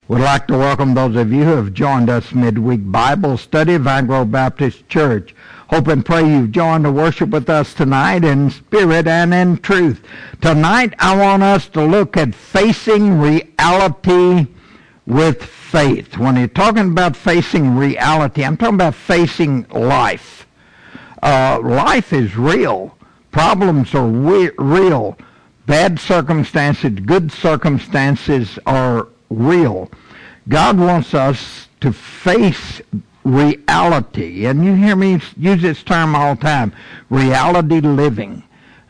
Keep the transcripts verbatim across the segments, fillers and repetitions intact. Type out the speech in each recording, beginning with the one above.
We'd like to welcome those of you who have joined us midweek Bible study of Vine Grove Baptist Church. Hope and pray you've joined to worship with us tonight in spirit and in truth. Tonight I want us to look at facing reality with faith. When you're talking about facing reality, I'm talking about facing life. Uh, life is real. Problems are we- real. Bad circumstances, good circumstances are real. God wants us to face reality, and you hear me use this term all the time, reality living.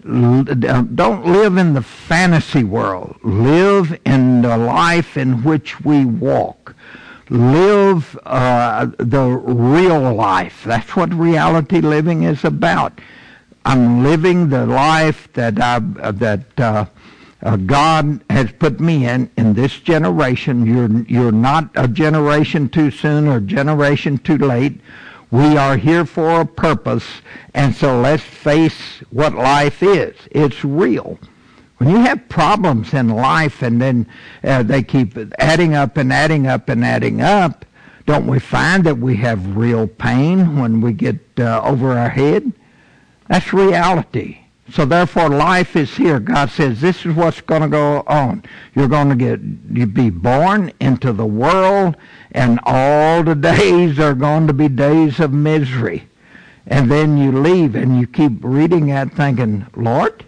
Don't live in the fantasy world. Live in the life in which we walk. Live uh, the real life. That's what reality living is about. I'm living the life that I that uh, uh, God has put me in in this generation. You're you're not a generation too soon or a generation too late. We are here for a purpose, and so let's face what life is. It's real. When you have problems in life, and then uh, they keep adding up and adding up and adding up, don't we find that we have real pain when we get uh, over our head? That's reality. So therefore, life is here. God says this is what's going to go on. You're going to get you be born into the world, and all the days are going to be days of misery. And then you leave, and you keep reading that, thinking, Lord,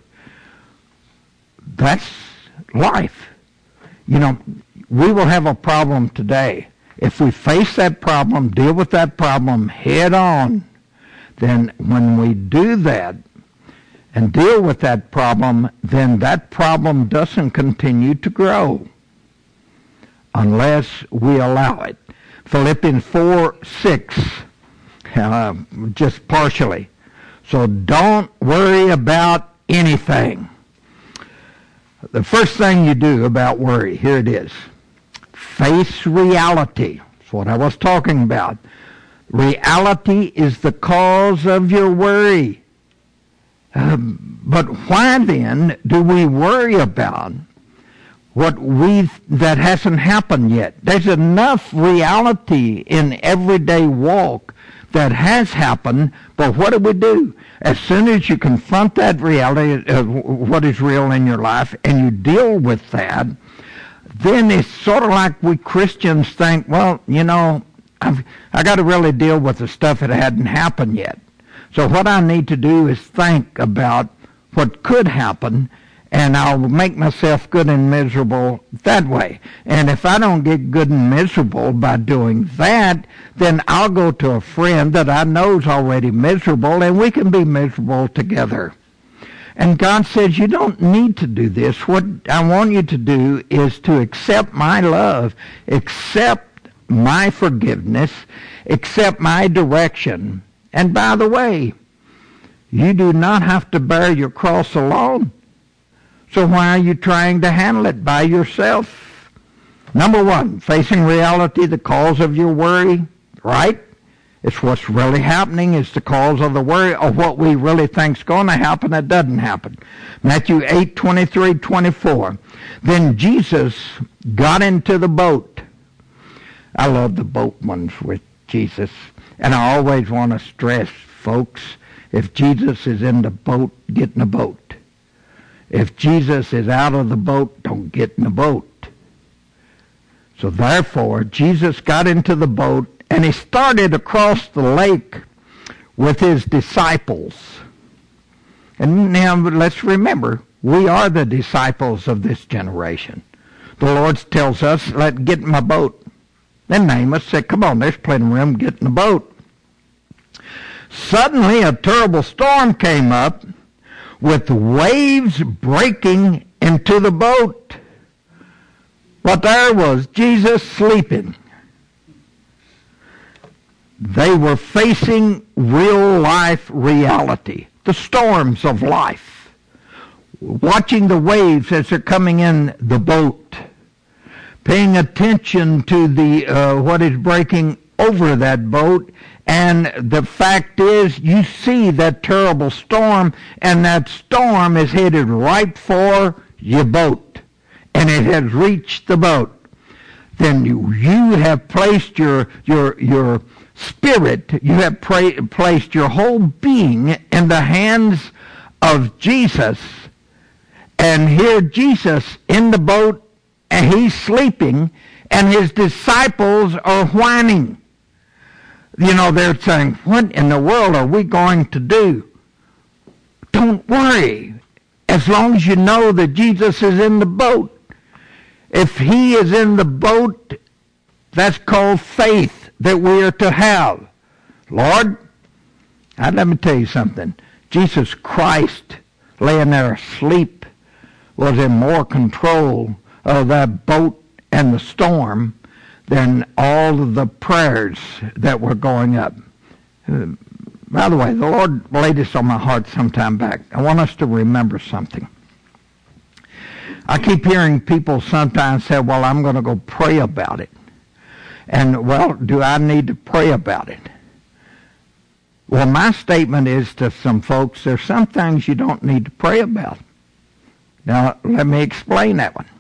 that's life. You know, we will have a problem today. If we face that problem, deal with that problem head on, then when we do that and deal with that problem, then that problem doesn't continue to grow unless we allow it. Philippians four six, uh, just partially. So don't worry about anything. The first thing you do about worry, here it is. Face reality. That's what I was talking about. Reality is the cause of your worry. Um, but why then do we worry about what we that hasn't happened yet? There's enough reality in everyday walk that has happened, but what do we do? As soon as you confront that reality, uh, what is real in your life, and you deal with that, then it's sort of like we Christians think, well, you know, I've, I got to really deal with the stuff that hadn't happened yet. So what I need to do is think about what could happen, and I'll make myself good and miserable that way. And if I don't get good and miserable by doing that, then I'll go to a friend that I know is already miserable, and we can be miserable together. And God says, you don't need to do this. What I want you to do is to accept my love, accept my forgiveness, accept my direction. And by the way, you do not have to bear your cross alone. So why are you trying to handle it by yourself? Number one, facing reality, the cause of your worry, right? It's what's really happening is the cause of the worry, or what we really think's going to happen that doesn't happen. Matthew eight twenty-three twenty-four. Then Jesus got into the boat. I love the boat ones with Jesus. And I always want to stress, folks, if Jesus is in the boat, get in the boat. If Jesus is out of the boat, don't get in the boat. So therefore, Jesus got into the boat, and he started across the lake with his disciples. And now let's remember, we are the disciples of this generation. The Lord tells us, let get in my boat. Then Amos said, come on, there's plenty of room, get in the boat. Suddenly a terrible storm came up with waves breaking into the boat. But there was Jesus sleeping. They were facing real life reality, the storms of life, watching the waves as they're coming in the boat, paying attention to the uh, what is breaking over that boat. And the fact is, you see that terrible storm, and that storm is headed right for your boat, and it has reached the boat. then you, you have placed your your your spirit, you have pra- placed your whole being in the hands of Jesus. And here Jesus in the boat, and he's sleeping, and his disciples are whining. You know, they're saying, what in the world are we going to do? Don't worry. As long as you know that Jesus is in the boat. If he is in the boat, that's called faith that we are to have. Lord, now let me tell you something. Jesus Christ, laying there asleep, was in more control of that boat and the storm than all of the prayers that were going up. Uh, by the way, the Lord laid this on my heart some time back. I want us to remember something. I keep hearing people sometimes say, well, I'm going to go pray about it. And, well, do I need to pray about it? Well, my statement is to some folks, there's some things you don't need to pray about. Now, let me explain that one.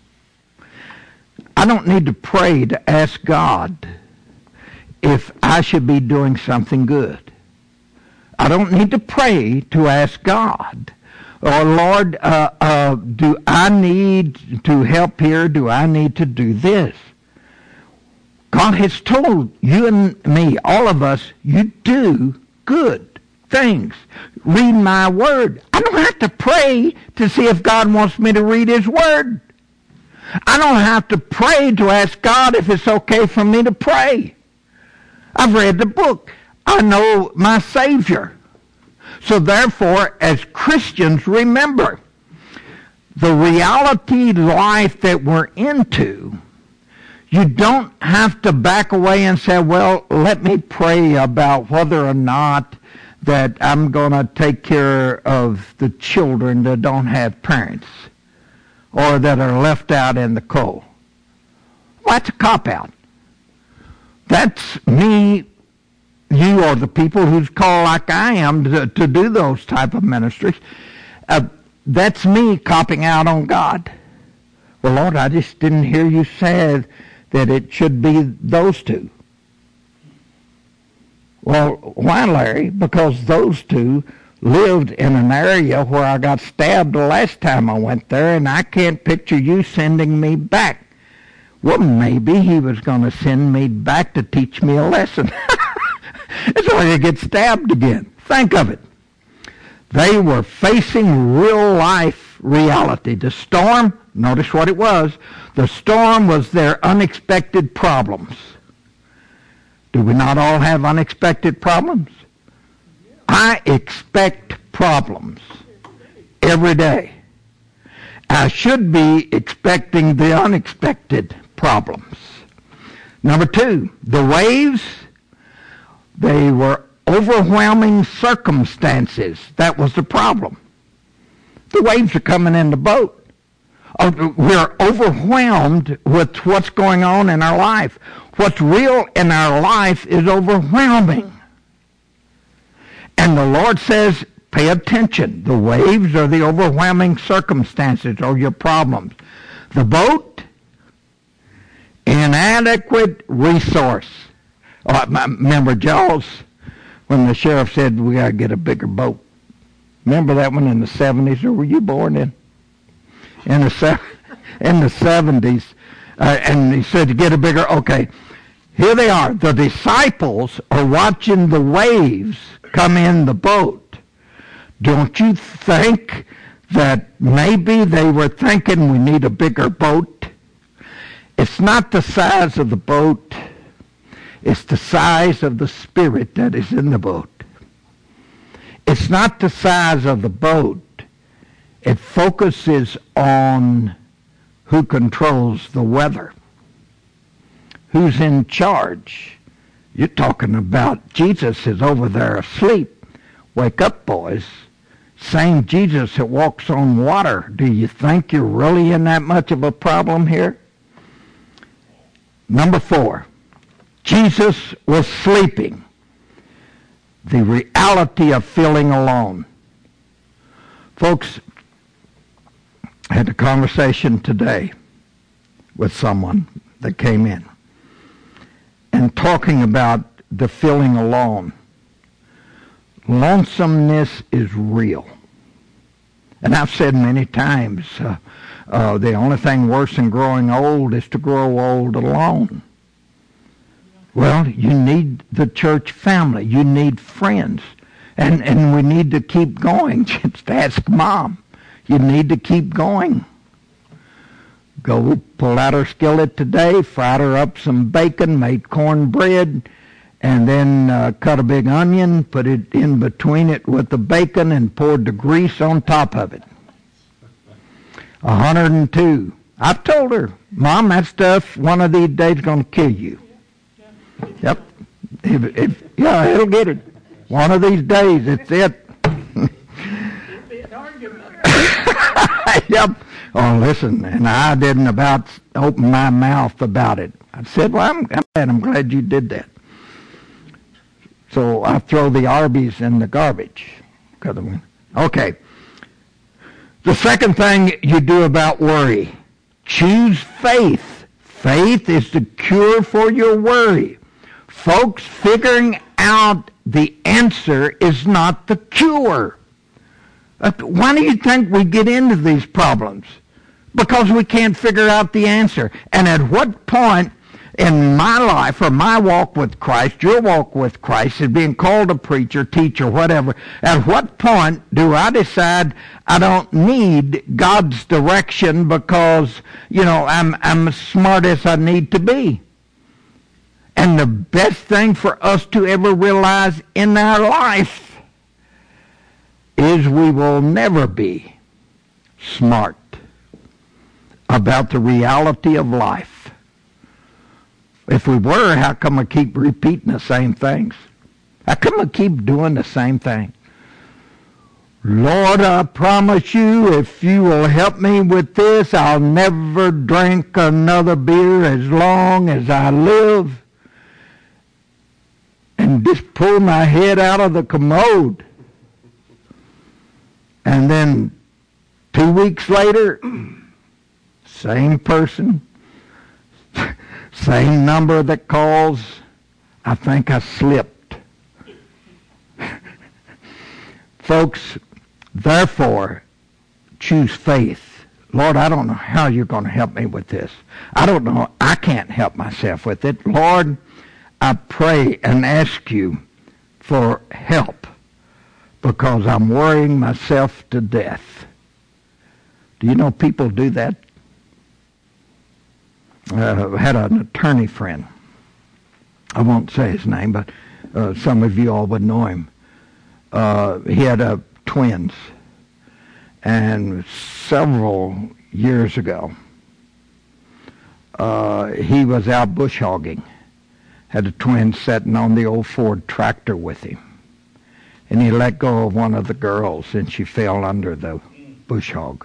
I don't need to pray to ask God if I should be doing something good. I don't need to pray to ask God, oh, Lord, uh, uh, do I need to help here? Do I need to do this? God has told you and me, all of us, you do good things. Read my word. I don't have to pray to see if God wants me to read his word. I don't have to pray to ask God if it's okay for me to pray. I've read the book. I know my Savior. So therefore, as Christians, remember, the reality life that we're into, you don't have to back away and say, well, let me pray about whether or not that I'm going to take care of the children that don't have parents or that are left out in the cold. Well, that's a cop-out. That's me, you, or the people who's called like I am to, to do those type of ministries. Uh, that's me copping out on God. Well, Lord, I just didn't hear you say that it should be those two. Well, why, Larry? Because those two lived in an area where I got stabbed the last time I went there, and I can't picture you sending me back. Well, maybe he was going to send me back to teach me a lesson. So I could get stabbed again. Think of it. They were facing real life reality. The storm, notice what it was. The storm was their unexpected problems. Do we not all have unexpected problems? I expect problems every day. I should be expecting the unexpected problems. Number two, the waves, they were overwhelming circumstances. That was the problem. The waves are coming in the boat. We're overwhelmed with what's going on in our life. What's real in our life is overwhelming. And the Lord says, pay attention. The waves are the overwhelming circumstances or your problems. The boat, inadequate resource. Oh, I remember Jaws when the sheriff said, we got to get a bigger boat. Remember that one in the seventies, or were you born in? In the, se- in the seventies. Uh, and he said to get a bigger, okay. Here they are. The disciples are watching the waves come in the boat. Don't you think that maybe they were thinking we need a bigger boat? It's not the size of the boat. It's the size of the spirit that is in the boat. It's not the size of the boat. It focuses on who controls the weather. Who's in charge? You're talking about Jesus is over there asleep. Wake up, boys. Same Jesus that walks on water. Do you think you're really in that much of a problem here? Number four, Jesus was sleeping. The reality of feeling alone. Folks, I had a conversation today with someone. that came in and talking about the feeling alone. Lonesomeness is real. And I've said many times, uh, uh, the only thing worse than growing old is to grow old alone. Well, you need the church family. You need friends. And, and we need to keep going. Just ask Mom. You need to keep going. Go pull out her skillet today, fried her up some bacon, made cornbread, and then uh, cut a big onion, put it in between it with the bacon, and poured the grease on top of it. one hundred two. I've told her, Mom, that stuff one of these days is going to kill you. Yep. If, if, yeah, it'll get it. One of these days, it's it. Yep. Oh, listen, and I didn't about open my mouth about it. I said, well, I'm, I'm glad, I'm glad you did that. So I throw the Arby's in the garbage. Okay. The second thing you do about worry, choose faith. Faith is the cure for your worry. Folks, figuring out the answer is not the cure. Why do you think we get into these problems? Because we can't figure out the answer. And at what point in my life or my walk with Christ, your walk with Christ, is being called a preacher, teacher, whatever, at what point do I decide I don't need God's direction because, you know, I'm, I'm as smart as I need to be? And the best thing for us to ever realize in our life is we will never be smart about the reality of life. If we were, how come I keep repeating the same things? How come I keep doing the same thing? Lord, I promise you, if you will help me with this, I'll never drink another beer as long as I live. And just pull my head out of the commode. And then two weeks later, same person, same number that calls, I think I slipped. Folks, therefore, choose faith. Lord, I don't know how you're going to help me with this. I don't know. I can't help myself with it. Lord, I pray and ask you for help because I'm worrying myself to death. Do you know people do that? Uh, I had an attorney friend. I won't say his name, but uh, some of you all would know him. Uh, he had uh, twins. And several years ago, uh, he was out bush hogging. Had a twin sitting on the old Ford tractor with him. And he let go of one of the girls, and she fell under the bush hog.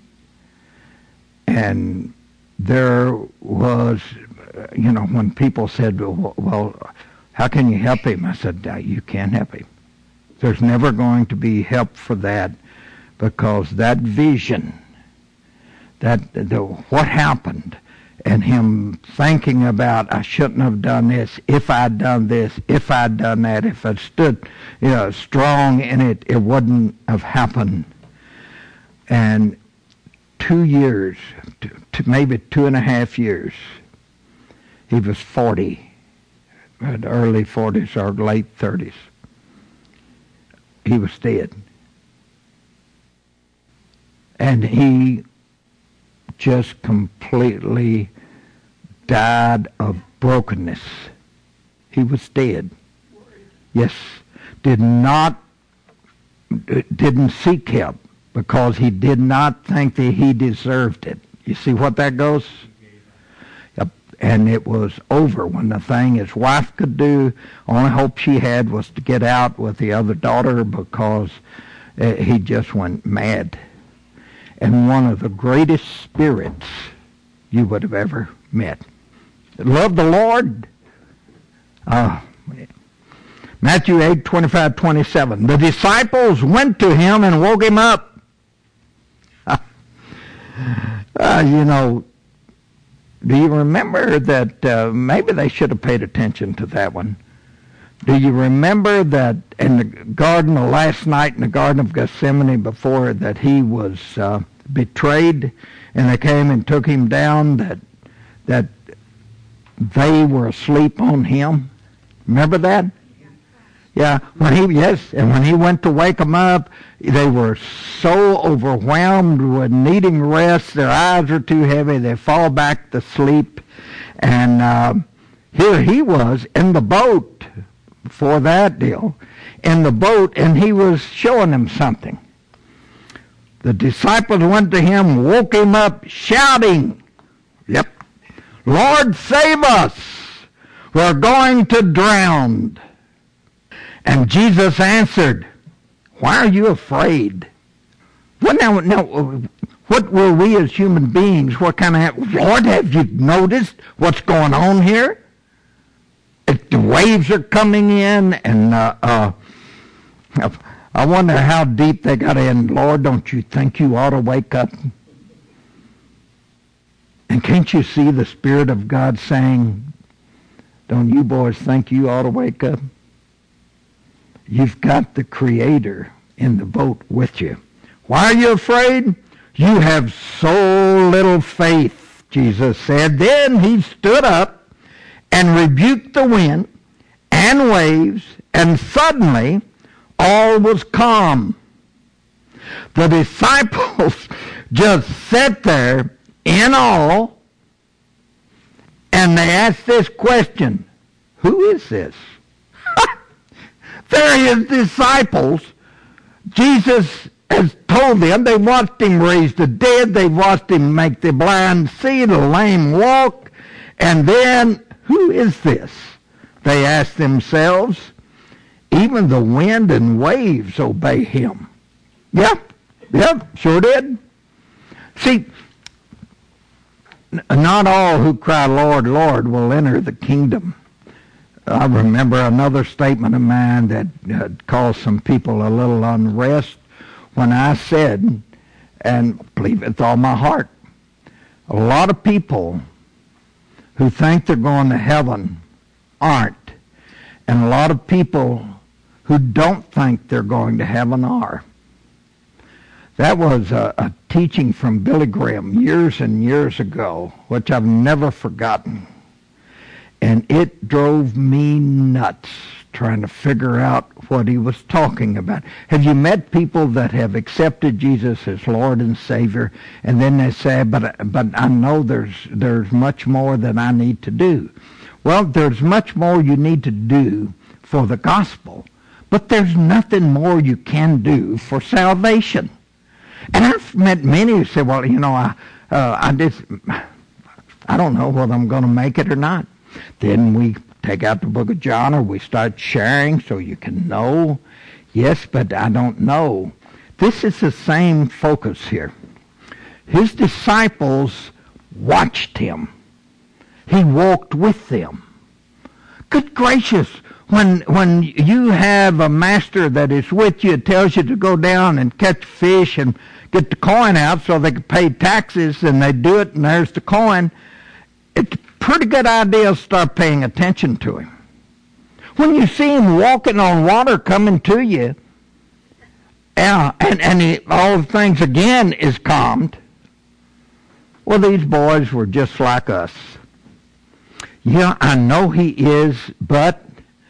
And there was, you know, when people said, well, well, how can you help him? I said, you can't help him. There's never going to be help for that because that vision, that the, what happened, and him thinking about, I shouldn't have done this, if I'd done this, if I'd done that, if I'd stood, you know, strong in it, it wouldn't have happened. And two years, two, two, maybe two and a half years, he was forty, early forties or late thirties. He was dead. And he just completely died of brokenness. He was dead. Yes. Did not, didn't seek help because he did not think that he deserved it. You see what that goes? Yep. And it was over when the thing his wife could do, only hope she had was to get out with the other daughter because uh, he just went mad. And one of the greatest spirits you would have ever met. Love the Lord. Uh, Matthew eight, twenty-five, twenty-seven. The disciples went to him and woke him up. uh, you know, Do you remember that uh, maybe they should have paid attention to that one? Do you remember that in the garden, the last night in the Garden of Gethsemane before that he was uh, betrayed and they came and took him down, that that they were asleep on him? Remember that? Yeah, when he, yes, and when he went to wake them up, they were so overwhelmed with needing rest, their eyes are too heavy, they fall back to sleep, and uh, here he was in the boat for that deal, in the boat, and he was showing them something. The disciples went to him, woke him up, shouting, yep, Lord, save us, we're going to drown. And Jesus answered, why are you afraid? Well, now, now, what were we as human beings? What kind of, Lord, have you noticed what's going on here? If the waves are coming in, and uh, uh, I wonder how deep they got in. Lord, don't you think you ought to wake up? And can't you see the Spirit of God saying, don't you boys think you ought to wake up? You've got the Creator in the boat with you. Why are you afraid? You have so little faith, Jesus said. Then he stood up and rebuked the wind and waves, and suddenly all was calm. The disciples just sat there in awe, and they asked this question, who is this? They're his disciples. Jesus has told them. They watched him raise the dead. They watched him make the blind see, the lame walk. And then, who is this? They asked themselves. Even the wind and waves obey him. Yep, yep, sure did. See, not all who cry, Lord, Lord, will enter the kingdom. I remember another statement of mine that uh, caused some people a little unrest when I said, and believe it with all my heart, a lot of people who think they're going to heaven aren't, and a lot of people who don't think they're going to heaven are. That was a, a teaching from Billy Graham years and years ago, which I've never forgotten. And it drove me nuts trying to figure out what he was talking about. Have you met people that have accepted Jesus as Lord and Savior, and then they say, but but I know there's there's much more that I need to do. Well, there's much more you need to do for the gospel, but there's nothing more you can do for salvation. And I've met many who say, well, you know, I uh, I just I don't know whether I'm going to make it or not. Then we take out the book of John, or we start sharing so you can know. Yes, but I don't know. This is the same focus here. His disciples watched him. He walked with them. Good gracious, when when you have a master that is with you, tells you to go down and catch fish and get the coin out so they can pay taxes, and they do it, and there's the coin, it's a pretty good idea to start paying attention to him. When you see him walking on water coming to you, yeah, and, and he, all things again is calmed, well, these boys were just like us. Yeah, I know he is, but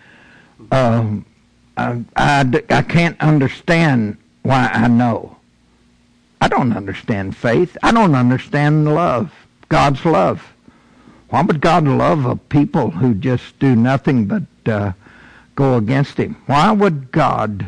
um, I, I, I can't understand why I know. I don't understand faith. I don't understand love, God's love. Why would God love a people who just do nothing but uh, go against him? Why would God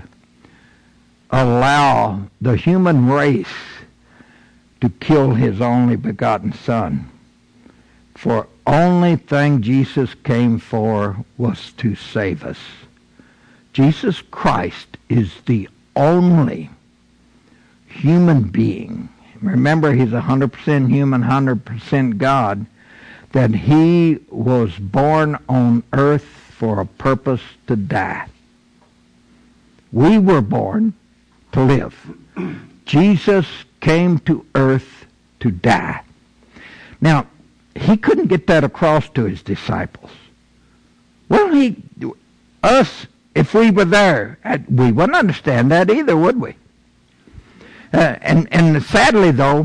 allow the human race to kill his only begotten Son? For only thing Jesus came for was to save us. Jesus Christ is the only human being. Remember, he's one hundred percent human, one hundred percent God. That he was born on earth for a purpose to die. We were born to live. Jesus came to earth to die. Now, he couldn't get that across to his disciples. Well, he, us, if we were there, we wouldn't understand that either, would we? Uh, and, and sadly, though,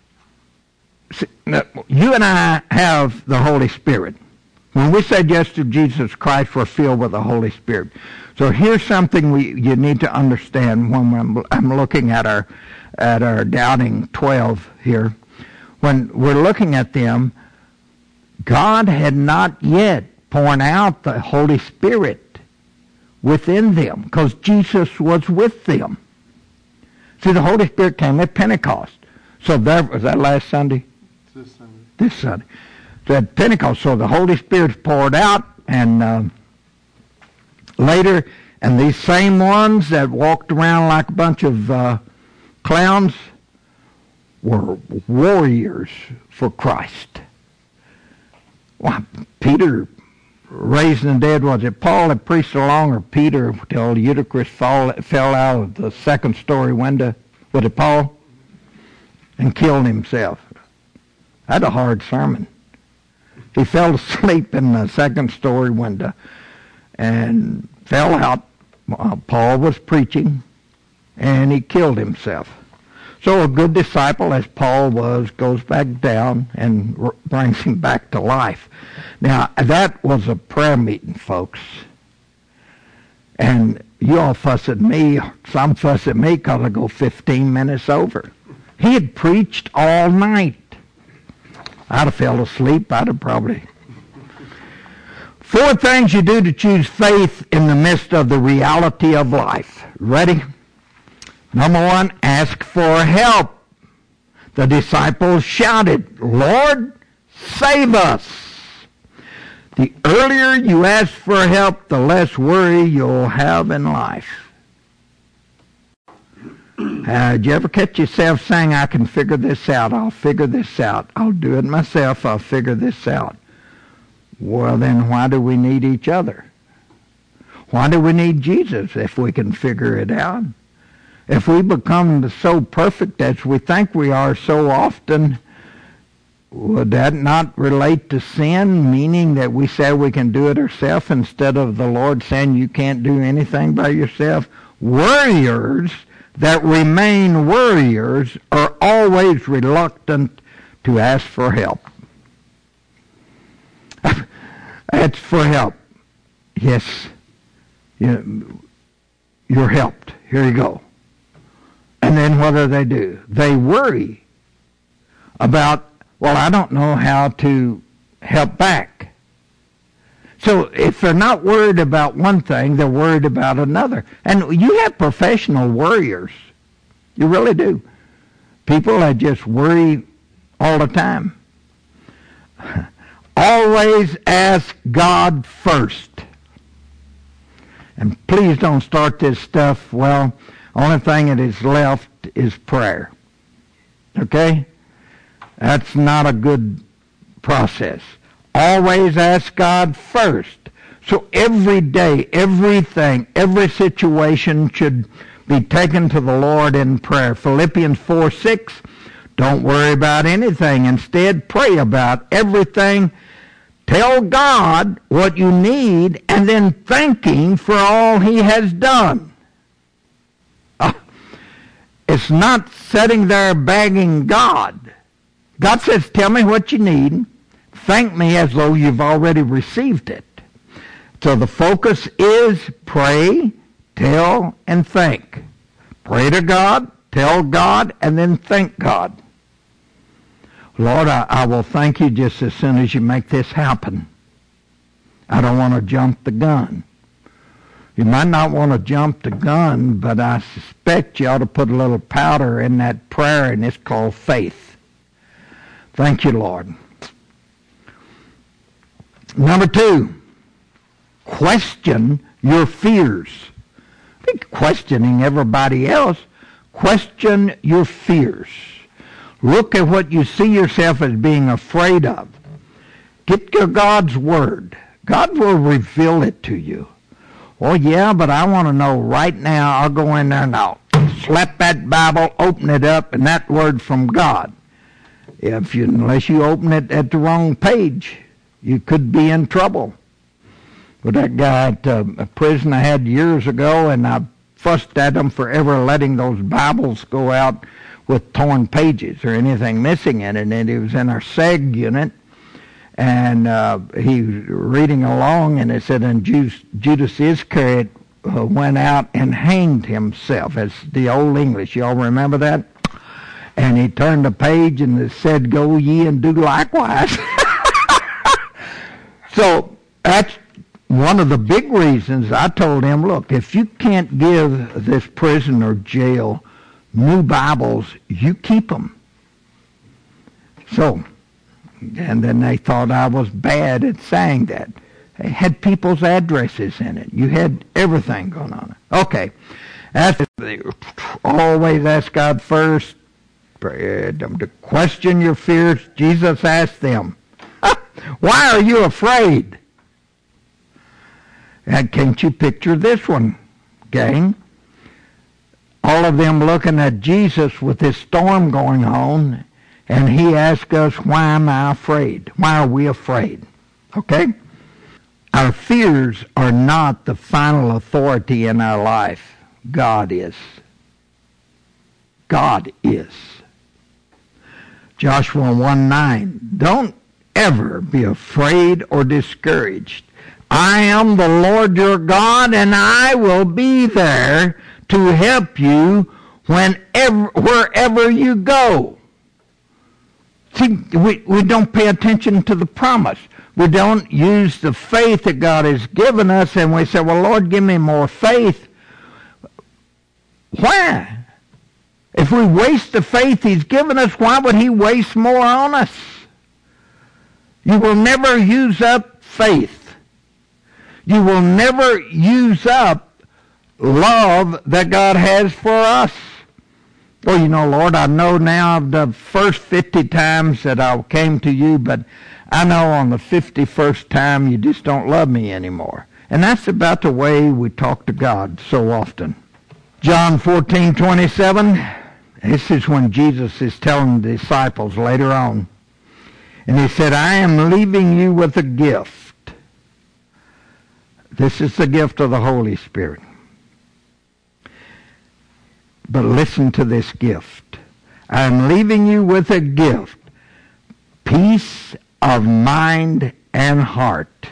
you and I have the Holy Spirit. When we said yes to Jesus Christ, we're filled with the Holy Spirit. So here's something we you need to understand when I'm, I'm looking at our at our doubting twelve here. When we're looking at them, God had not yet poured out the Holy Spirit within them because Jesus was with them. See, the Holy Spirit came at Pentecost. So there was that last Sunday? This Sunday. This Sunday. So at Pentecost, so the Holy Spirit's poured out, and uh, later, and these same ones that walked around like a bunch of uh, clowns were warriors for Christ. Well, Peter raising the dead, was it Paul that preached along, or Peter till Eutychus fall, fell out of the second story window? Was it Paul? And killed himself. That's a hard sermon. He fell asleep in the second story window and fell out while Paul was preaching, and he killed himself. So a good disciple, as Paul was, goes back down and r- brings him back to life. Now, that was a prayer meeting, folks. And you all fuss at me, some fuss at me because I go fifteen minutes over. He had preached all night. I'd have fell asleep. I'd have probably... Four things you do to choose faith in the midst of the reality of life. Ready? Number one, ask for help. The disciples shouted, "Lord, save us." The earlier you ask for help, the less worry you'll have in life. Uh, did you ever catch yourself saying, "I can figure this out, I'll figure this out, I'll do it myself, I'll figure this out"? Well, then why do we need each other? Why do we need Jesus if we can figure it out? If we become so perfect as we think we are so often, would that not relate to sin, meaning that we say we can do it ourselves instead of the Lord saying you can't do anything by yourself? Warriors that remain warriors are always reluctant to ask for help. Ask for help. Yes, you're helped. Here you go. And then what do they do? They worry about, well, I don't know how to help back. So if they're not worried about one thing, they're worried about another. And you have professional worriers. You really do. People that just worry all the time. Always ask God first. And please don't start this stuff, well, only thing that is left is prayer. Okay? That's not a good process. Always ask God first. So every day, everything, every situation should be taken to the Lord in prayer. Philippians four six, don't worry about anything. Instead, pray about everything. Tell God what you need and then thank Him for all He has done. Uh, it's not sitting there begging God. God says, tell me what you need. Thank me as though you've already received it. So the focus is pray, tell, and thank. Pray to God, tell God, and then thank God. Lord, I, I will thank you just as soon as you make this happen. I don't want to jump the gun. You might not want to jump the gun, but I suspect you ought to put a little powder in that prayer, and it's called faith. Thank you, Lord. Number two, question your fears. I think questioning everybody else, question your fears. Look at what you see yourself as being afraid of. Get to God's Word. God will reveal it to you. Oh, yeah, but I want to know right now. I'll go in there and I'll slap that Bible, open it up, and that word from God. If you, unless you open it at the wrong page, you could be in trouble. But that guy at uh, a prison I had years ago, and I fussed at him for ever letting those Bibles go out with torn pages or anything missing in it. And he was in our seg unit, and uh, he was reading along, and it said, and Judas, Judas Iscariot uh, went out and hanged himself. It's the old English. Y'all remember that? And he turned the page, and it said, go ye and do likewise. So that's one of the big reasons I told him, look, if you can't give this prison or jail new Bibles, you keep them. So, and then they thought I was bad at saying that. It had people's addresses in it. You had everything going on. Okay. That's, always ask God first. To question your fears, Jesus asked them, why are you afraid? And can't you picture this one, gang? All of them looking at Jesus with this storm going on, and he asked us, why am I afraid? Why are we afraid? Okay? Our fears are not the final authority in our life. God is. God is. Joshua one nine, don't ever be afraid or discouraged. I am the Lord your God, and I will be there to help you whenever, wherever you go. See, we, we don't pay attention to the promise. We don't use the faith that God has given us, and we say, well, Lord, give me more faith. Why? If we waste the faith he's given us, why would he waste more on us? You will never use up faith. You will never use up love that God has for us. Well, you know, Lord, I know now the first fifty times that I came to you, but I know on the fifty-first time you just don't love me anymore. And that's about the way we talk to God so often. John fourteen twenty-seven, this is when Jesus is telling the disciples later on. And he said, I am leaving you with a gift. This is the gift of the Holy Spirit. But listen to this gift. I am leaving you with a gift. Peace of mind and heart.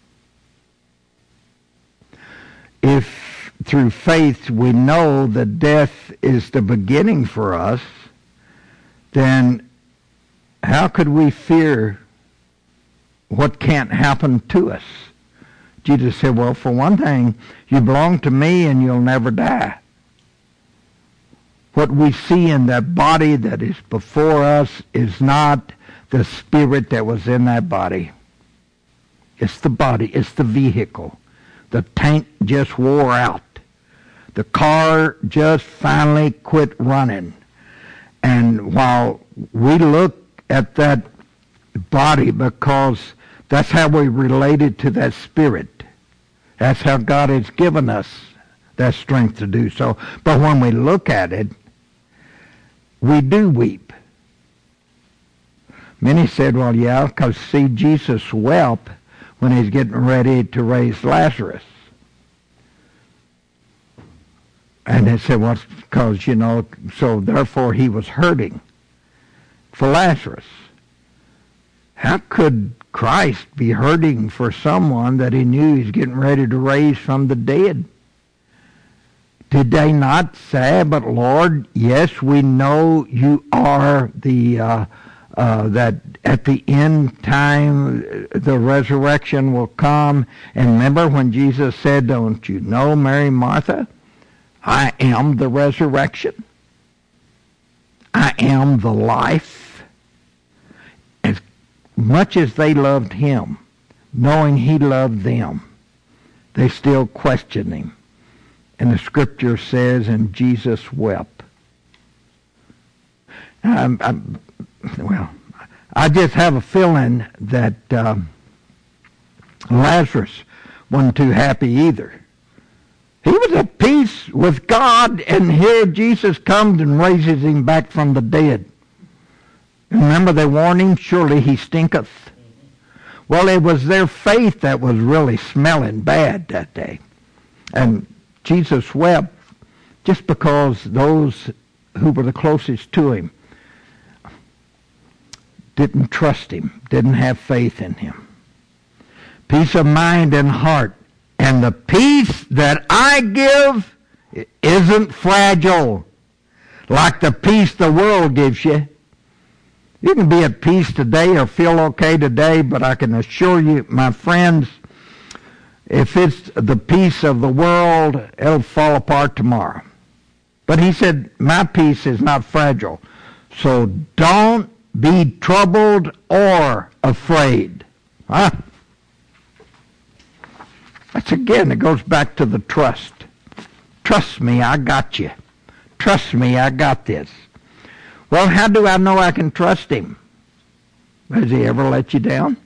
If through faith we know that death is the beginning for us, then how could we fear what can't happen to us? Jesus said, well, for one thing, you belong to me and you'll never die. What we see in that body that is before us is not the spirit that was in that body. It's the body. It's the vehicle. The tank just wore out. The car just finally quit running. And while we look at that body, because that's how we related to that spirit, that's how God has given us that strength to do so. But when we look at it, we do weep. Many said, well, yeah, because see, Jesus wept when he's getting ready to raise Lazarus. And they said, well, because, you know, so therefore he was hurting for Lazarus. How could Christ be hurting for someone that he knew he's getting ready to raise from the dead? Did they not say, but Lord, yes, we know you are the, uh, uh, that at the end time the resurrection will come. And remember when Jesus said, don't you know, Mary, Martha, I am the resurrection. I am the life. As much as they loved him, knowing he loved them, they still questioned him. And the scripture says, and Jesus wept. I'm, I'm, well, I just have a feeling that uh, Lazarus wasn't too happy either. He was at peace with God, and here Jesus comes and raises him back from the dead. Remember they warned him, surely he stinketh. Well, it was their faith that was really smelling bad that day. And Jesus wept just because those who were the closest to him didn't trust him, didn't have faith in him. Peace of mind and heart. And the peace that I give isn't fragile like the peace the world gives you. You can be at peace today or feel okay today, but I can assure you, my friends, if it's the peace of the world, it'll fall apart tomorrow. But he said, my peace is not fragile. So don't be troubled or afraid. Huh? That's again, it goes back to the trust. Trust me, I got you. Trust me, I got this. Well, how do I know I can trust him? Has he ever let you down?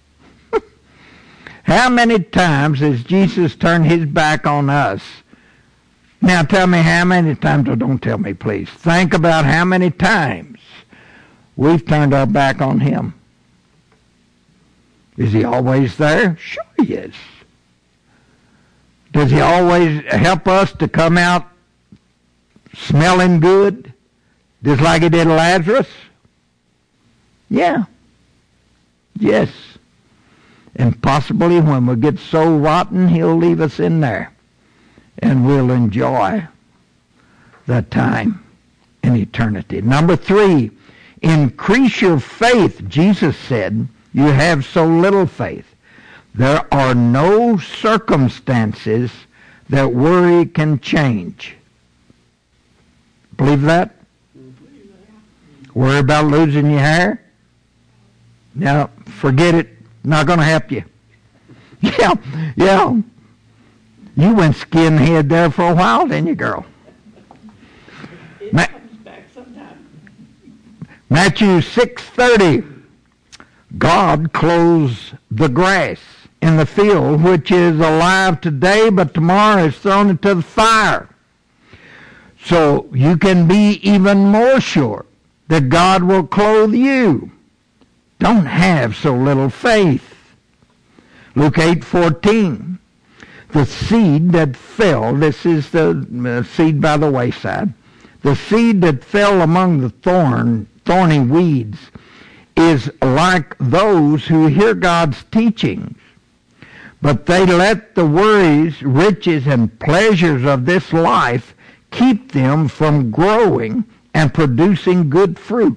How many times has Jesus turned his back on us? Now tell me how many times, or don't tell me please. Think about how many times we've turned our back on him. Is he always there? Sure he is. Does he always help us to come out smelling good? Just like he did Lazarus? Yeah. Yes. And possibly when we get so rotten, he'll leave us in there. And we'll enjoy that time in eternity. Number three, increase your faith. Jesus said, you have so little faith. There are no circumstances that worry can change. Believe that? Worry about losing your hair? No, forget it. Not going to help you. Yeah, yeah. You went skinhead there for a while, didn't you, girl? It Ma- comes back sometime. Matthew six thirty. God clothes the grass in the field, which is alive today, but tomorrow is thrown into the fire. So you can be even more sure that God will clothe you. Don't have so little faith. Luke eight fourteen. The seed that fell, this is the uh, seed by the wayside, the seed that fell among the thorn, thorny weeds is like those who hear God's teachings, but they let the worries, riches, and pleasures of this life keep them from growing and producing good fruit.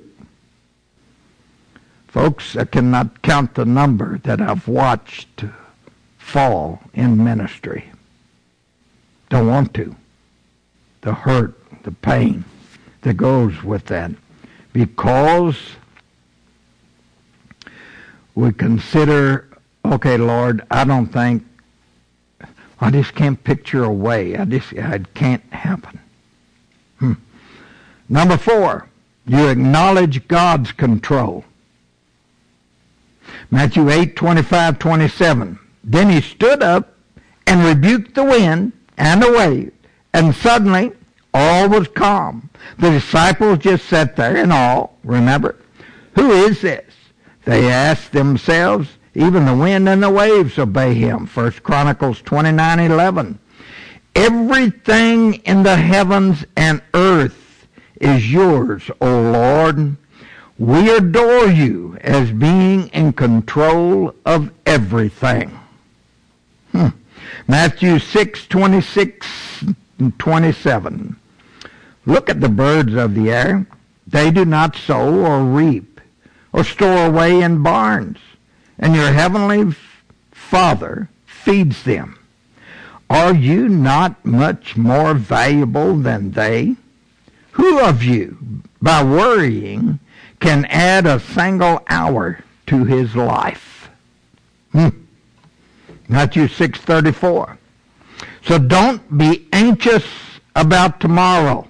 Folks, I cannot count the number that I've watched fall in ministry. Don't want to. The hurt, the pain that goes with that. Because we consider, okay, Lord, I don't think, I just can't picture a way. I just, it can't happen. Hmm. Number four, you acknowledge God's control. Matthew eight twenty-five twenty-seven. Then he stood up and rebuked the wind and the wave, and suddenly all was calm. The disciples just sat there in awe. Remember, who is this? They asked themselves. Even the wind and the waves obey him. First Chronicles twenty-nine eleven. Everything in the heavens and earth is yours, O Lord. We adore you as being in control of everything. Hmm. Matthew six twenty-six and twenty-seven. Look at the birds of the air. They do not sow or reap or store away in barns, and your heavenly Father feeds them. Are you not much more valuable than they? Who of you, by worrying, can add a single hour to his life? Hmm. Matthew six thirty-four. So don't be anxious about tomorrow.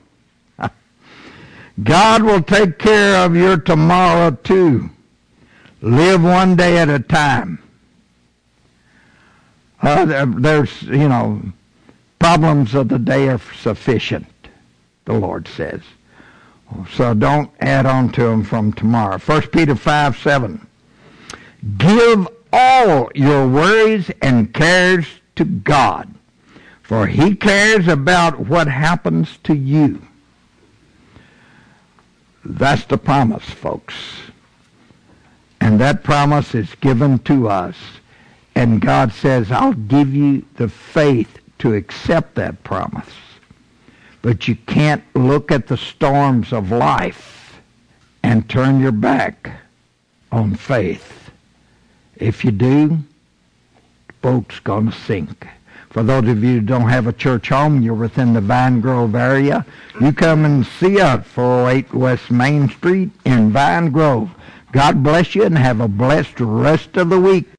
God will take care of your tomorrow too. Live one day at a time. Uh, there, there's, you know, problems of the day are sufficient, the Lord says. So don't add on to them from tomorrow. First Peter five seven. Give all your worries and cares to God, for he cares about what happens to you. That's the promise, folks. And that promise is given to us. And God says, I'll give you the faith to accept that promise. But you can't look at the storms of life and turn your back on faith. If you do, the boat's going to sink. For those of you who don't have a church home, you're within the Vine Grove area, you come and see us, four oh eight West Main Street in Vine Grove. God bless you and have a blessed rest of the week.